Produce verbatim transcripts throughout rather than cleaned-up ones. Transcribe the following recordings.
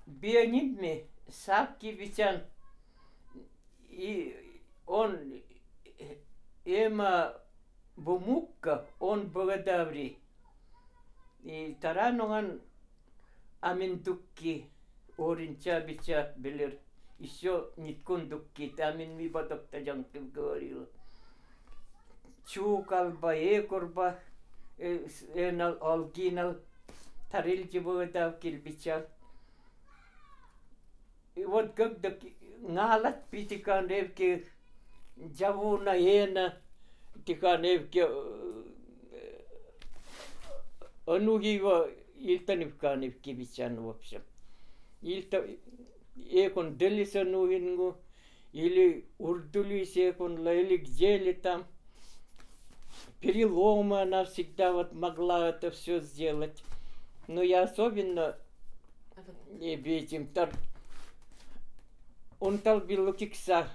Бионидми сапки битян. И он эма бумукка он богодаври. И тарануган аминдукки оринча бича белер. Еще ниткундукки тамин ми батокта жанкив говорила. Чукалба экурба энал алгинал тарилчи богодав килбича. И вот когда налат питикан ревки джавуна ена тикан ревки анугива илтанивканивки бичан в общем. Илта экон делисануингу или урдулисе экон или где-ли там переломы она всегда вот могла это все сделать. Но я особенно не этим тар он талбил кикса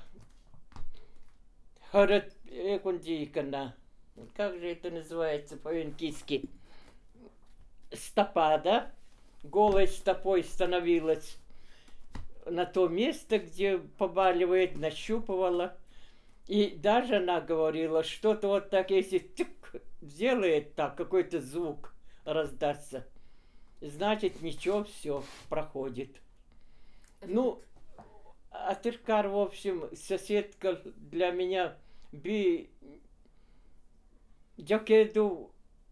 харат экон дикана. Как же это называется по-венкийски? Стопа, да? Голой стопой становилась на то место, где побаливает, нащупывала. И даже она говорила, что-то вот так, если тык, сделает так, какой-то звук раздастся, значит ничего, все проходит. Ну, а Тыркар, в общем, соседка для меня би джокеду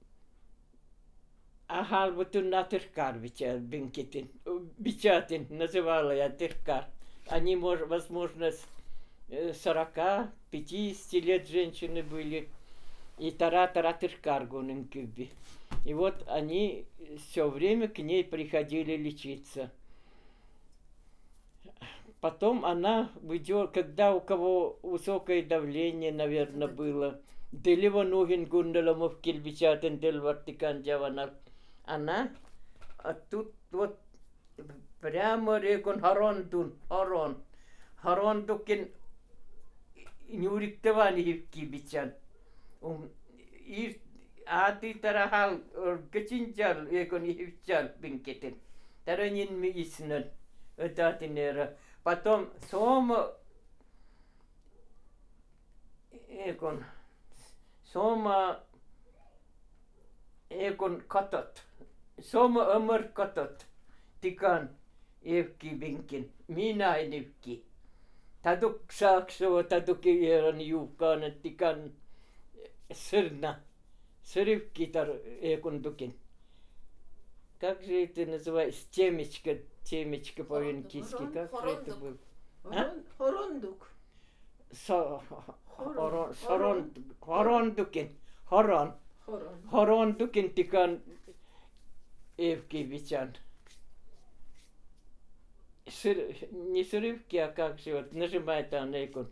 ахал вот на Тыркар бинкетин, бичатин называла я Тыркар. Они, возможно, сорока пятидесяти лет женщины были. И тара-тара Тыркар гуненкюби. И вот они все время к ней приходили лечиться. Потом она выйдет, когда у кого высокое давление, наверное, было. Деливо нугин гундаламов кильбичатен дел вартикан джаванал. Она, а тут вот прямо рекон харондун, харон. Харондукин нюриктевани кибичан. И а ты тарахал гачинчал рекон ивчал бинкетен. Таранин ми иснен. Это тинера. Потом сома экон сома экон катат сома амар катат тикан евки бинкин мина эневки тадук саксо тадук еран юкан тикан сырна сырывки тар экон дукин. Как же это называется? Темечко, темечко по-венкийски. Как же это было? Хорондук. Хорондукин. Хорон. Хорондукин тикан евки бичан. Не срывки, а как же вот нажимает она икон.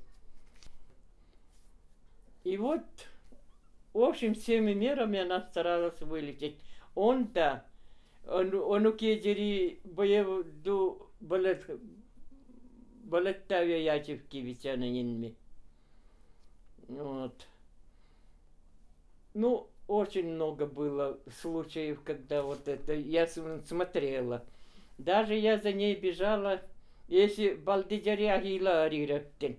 И вот, в общем, всеми мерами она старалась вылететь. Он-то onu kejeri boye du balet балеттавия ячевки витянинми. Вот. Ну, очень много было случаев, когда вот это я смотрела. Даже я за ней бежала, если балдиджаря гила арирактен.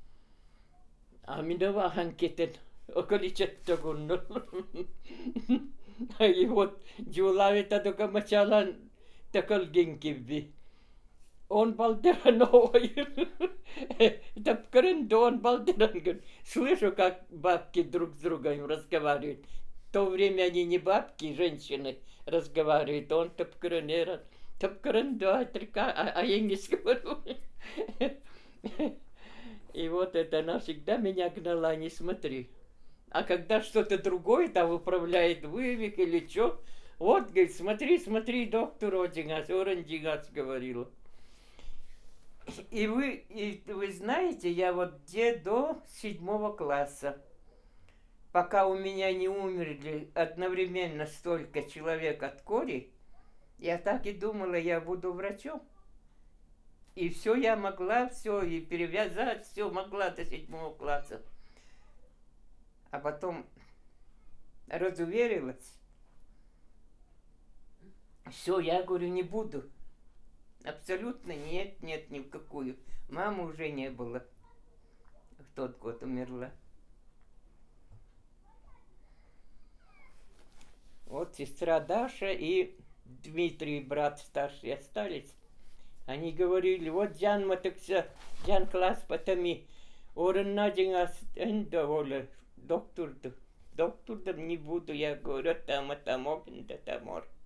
А минова ханкетен околичетто гунно. И вот джулавита только мачалан такал генкибби. Он балдераной. Тапкарен, да он балдеран. Слышу, как бабки друг с другом разговаривают. В то время они не бабки, женщины разговаривают. Он тапкаренеран. Тапкарен, да, а, а я не говорю. И вот это она всегда меня гнала, не смотри. А когда что-то другое там управляет вывик или что, вот, говорит, смотри, смотри, доктор Одингас, Орандингас говорила. И вы, и вы знаете, я вот где до седьмого класса, пока у меня не умерли одновременно столько человек от кори, я так и думала, я буду врачом. И все я могла, все, и перевязать, все могла до седьмого класса. А потом разуверилась. Все, я говорю, не буду. Абсолютно нет, нет, ни в какую. Мамы уже не было. В тот год умерла. Вот сестра Даша и Дмитрий, брат старший, остались. Они говорили, вот Джан матакса, Джан класс потами. Орен надинgas энда оля доктор. Доктор не буду, я говорю, там это мог, это мор.